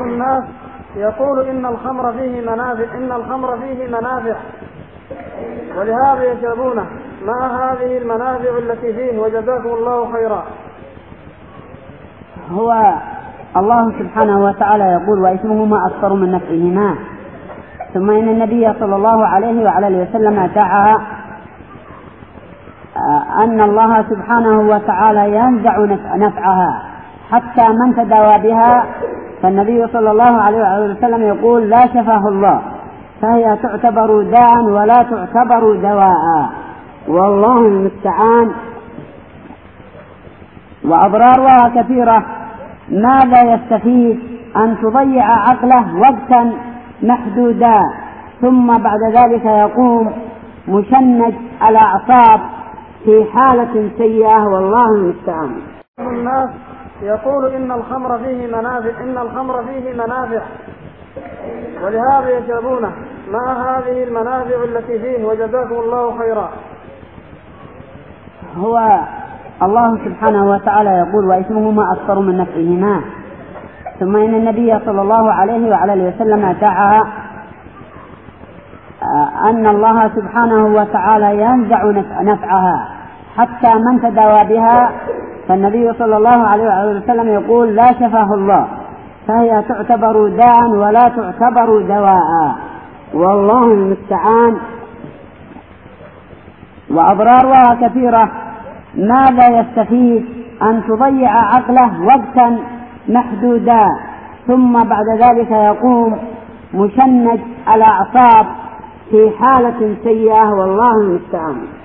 الناس يقول إن الخمر فيه منافع ولهذا يشربونه، ما هذه المنافع التي فيه؟ وجزاكم الله خيرا. هو الله سبحانه وتعالى يقول: وإثمهما أكثر من نفعهما. ثم إن النبي صلى الله عليه وعلى اله وسلم دعا أن الله سبحانه وتعالى ينزع نفعها حتى من تداوى بها، فالنبي صلى الله عليه وعلى وسلم يقول: لا شفاه الله، فهي تعتبر داء ولا تعتبر دواء، والله المستعان. وأضرارها كثيرة. ماذا يستفيد؟ أن تضيع عقله وقتا محدودا، ثم بعد ذلك يقوم مشنج الأعصاب في حالة سيئة، والله المستعان. الناس يقول إن الخمر فيه منافع ولهذا يشربونه، ما هذه المنافع التي فيه؟ وجزاكم الله خيرا. هو الله سبحانه وتعالى يقول: وإثمهما أكثر من نفعهما. ثم إن النبي صلى الله عليه وعلى اله وسلم دعا أن الله سبحانه وتعالى ينزع نفعها حتى من تداوى بها، فالنبي صلى الله عليه وعلى وسلم يقول: لا شفاه الله، فهي تعتبر داء ولا تعتبر دواء، والله المستعان. وأضرارها كثيرة. ماذا يستفيد؟ أن تضيع عقله وقتا محدودا، ثم بعد ذلك يقوم مشنج الأعصاب في حالة سيئة، والله المستعان.